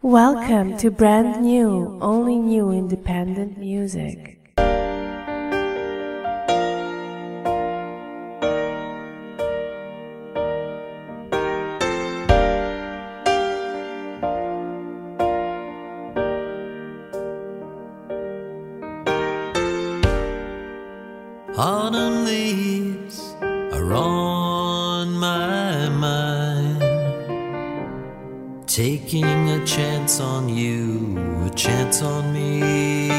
Welcome to brand new, only new independent music. Autumn leaves are on my mind, taking a chance on you, a chance on me.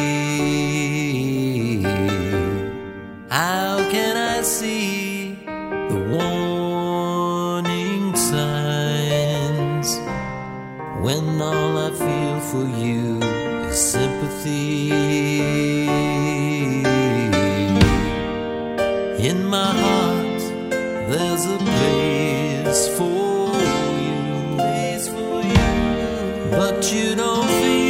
How can I see the warning signs when all I feel for you is sympathy? In my heart, there's a place for you, but you don't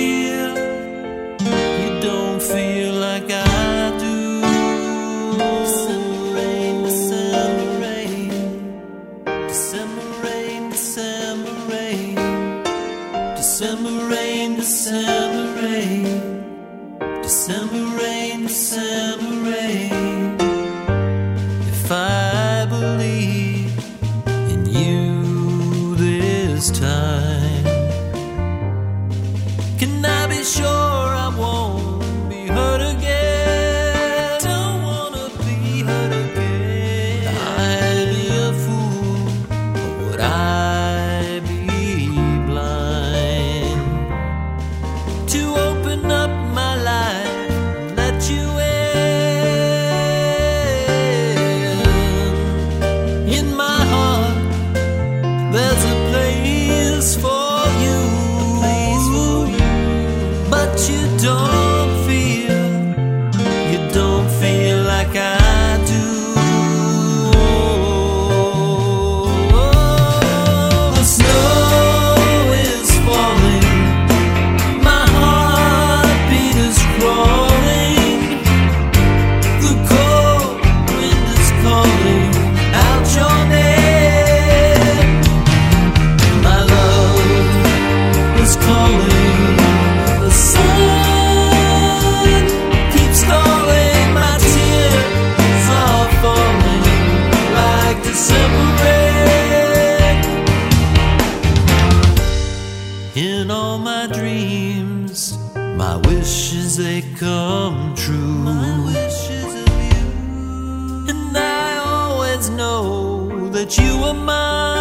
feel like I do. December rain, December rain, December rain, December rain, December rain, December rain, December rain, December rain. I believe in you this time. Can I be sure I won't be hurt again? Don't wanna be hurt again. I'd be a fool, or would I be blind to open up my life and let you in? There's a place for you, but you don't feel like I do. The snow is falling, my heartbeat is crawling, the cold wind is calling out your name. Calling, the sun keeps calling, my tears are falling like December rain. In all my dreams, my wishes they come true. My wishes of you, and I always know that you are mine.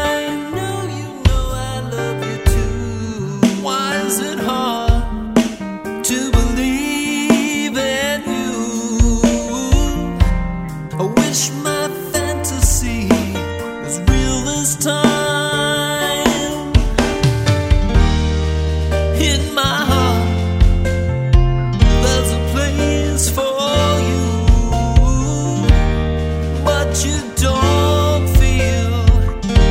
Is it hard to believe in you? I wish my fantasy was real this time. In my heart, there's a place for you, but you don't feel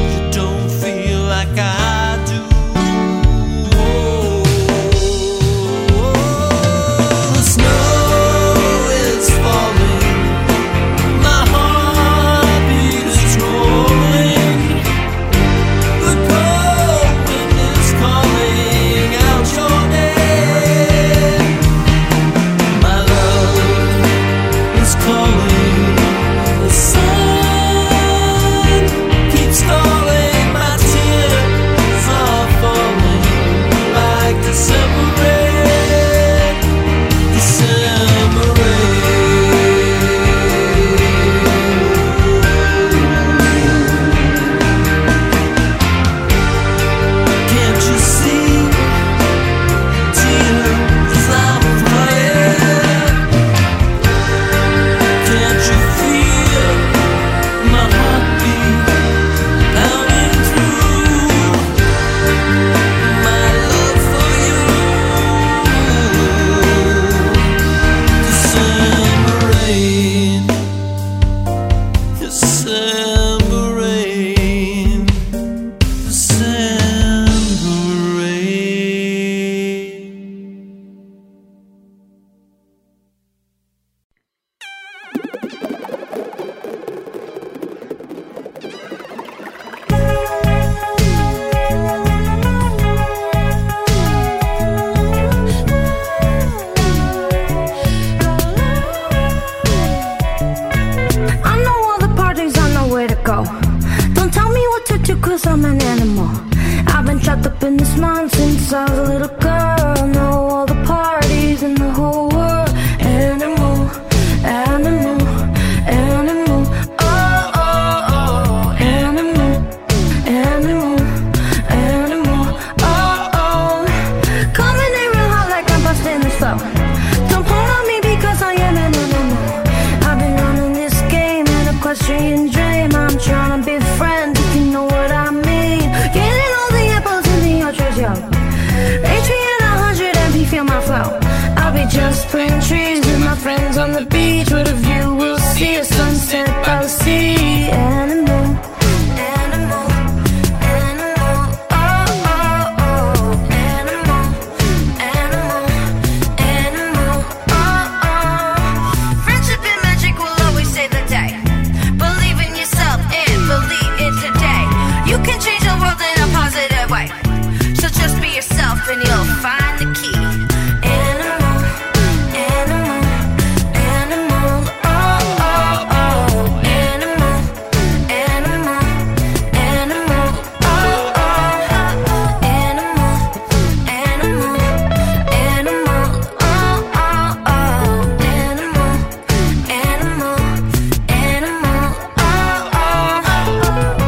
this month since I was a little girl. Know all the parties in the whole world. Animal, animal, animal. Oh, oh, oh. Animal, animal, animal. Oh, oh. Coming in real hot like I'm busting this flow. Don't pull on me because I am an animal. I've been running this game, an equestrian dream. I'm trying to be friends, if you know what I mean. Getting all the apples in the orchards, yo. Reach me at 100 and feel my flow. I'll be just planting trees with my friends on the beach, with a view we'll see a sunset by the sea. Animal, animal, animal. Oh, oh, oh. Animal, animal, animal. Oh, oh. Friendship and magic will always save the day. Believe in yourself and believe it today. You can change the world in a positive way. So just be yourself and you'll find the key. Animal, animal, animal. Oh, oh, oh. Animal, animal, animal. Oh, oh. Animal, animal, animal. Oh, oh, oh. Animal, animal, animal. Oh, oh.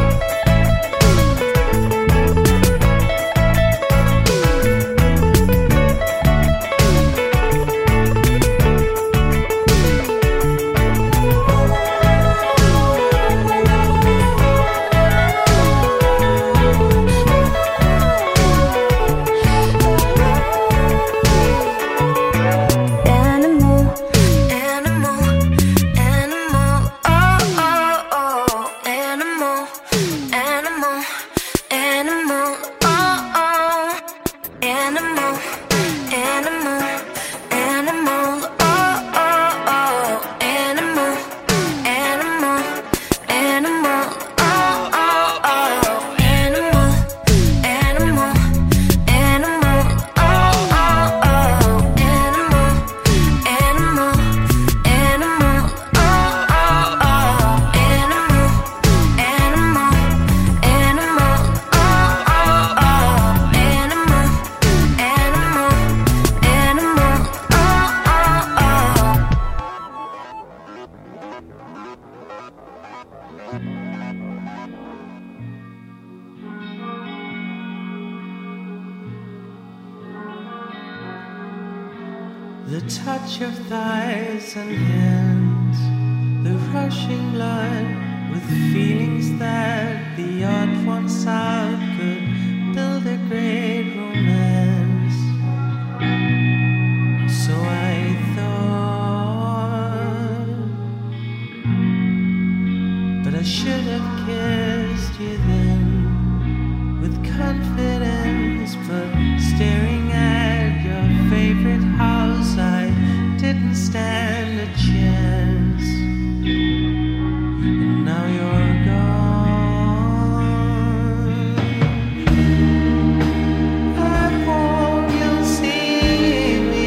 Animal, animal, animal. Oh, oh, oh. Animal, animal, animal. Oh, oh. Animal, animal, animal. Oh, oh, oh. Animal, animal, animal. Oh, oh, oh. Animal, animal, animal. Oh, oh, oh. Animal, animal, animal. Oh, oh, oh. Animal, animal, animal. Oh, oh, oh. Animal, animal, animal. Oh, oh, oh. The touch of thighs and hands, the rushing blood with feelings that the odd ones out could build a great romance. So I thought, but I should have kissed you then with confidence, but staring at your favorite house, I didn't stand a chance. And now you're gone. I hope you'll see me.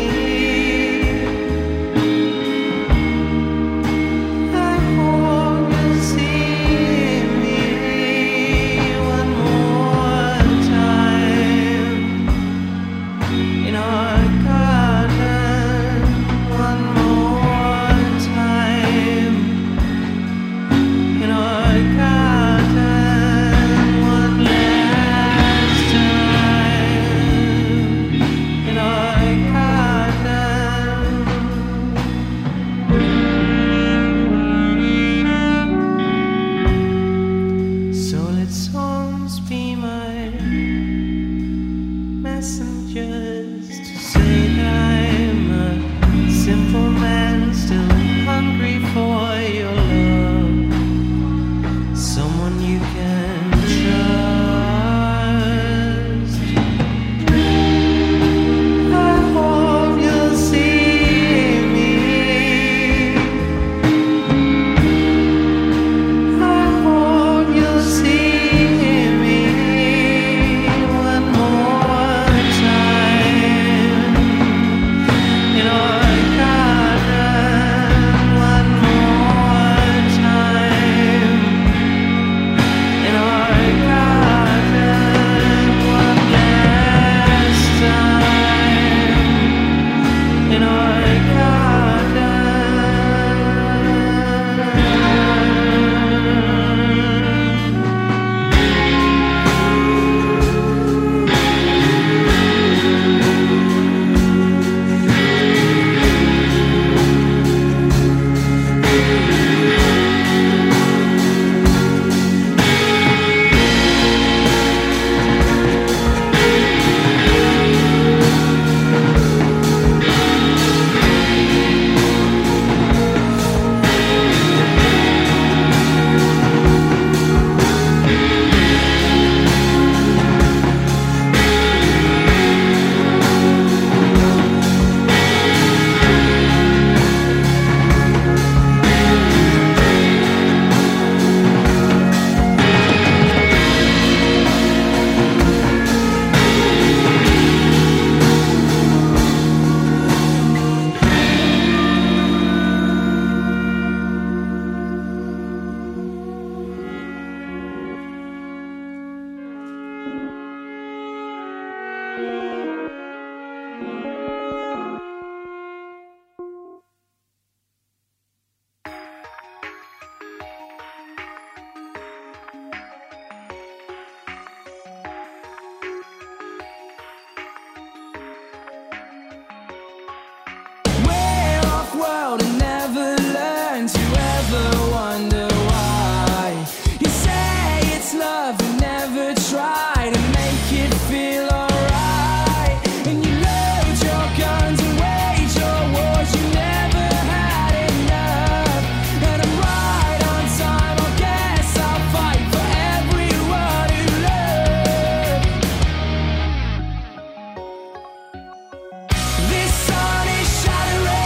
I hope you'll see me one more time in our garden, one more time in our garden, one last time in our garden. So let songs be my messengers to say that I'm a simple man still hungry for your love, someone you can trust. I hope you'll see me. I hope you'll see me one more time. World and never learn to ever wonder why. You say it's love and never try to make it feel alright. And you load your guns and wage your wars, you never had enough. And I'm right on time, I guess I'll fight for everyone who loved. This sun is shattering.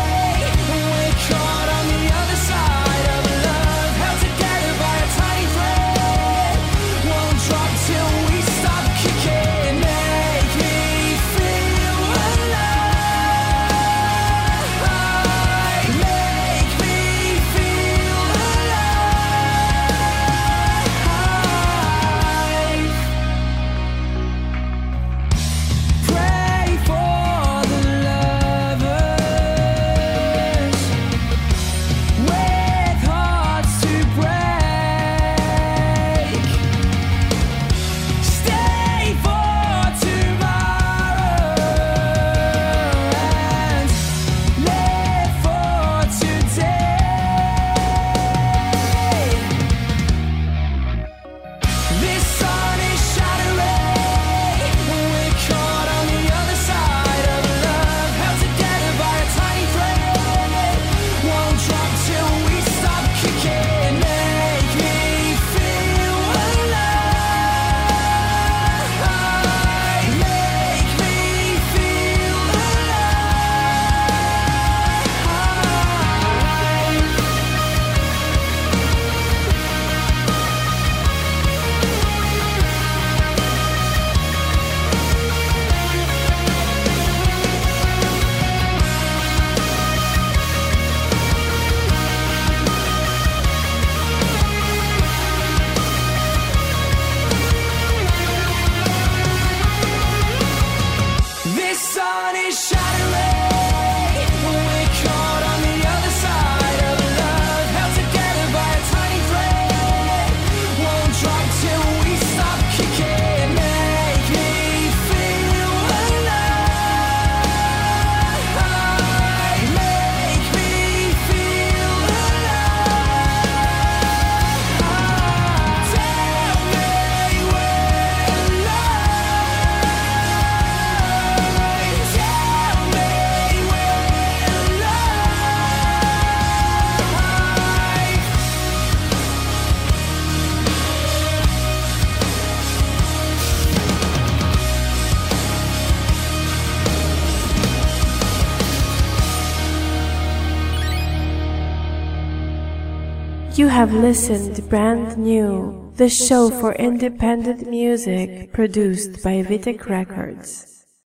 You have listened to Brand New, the show for independent music produced by Vitek Records.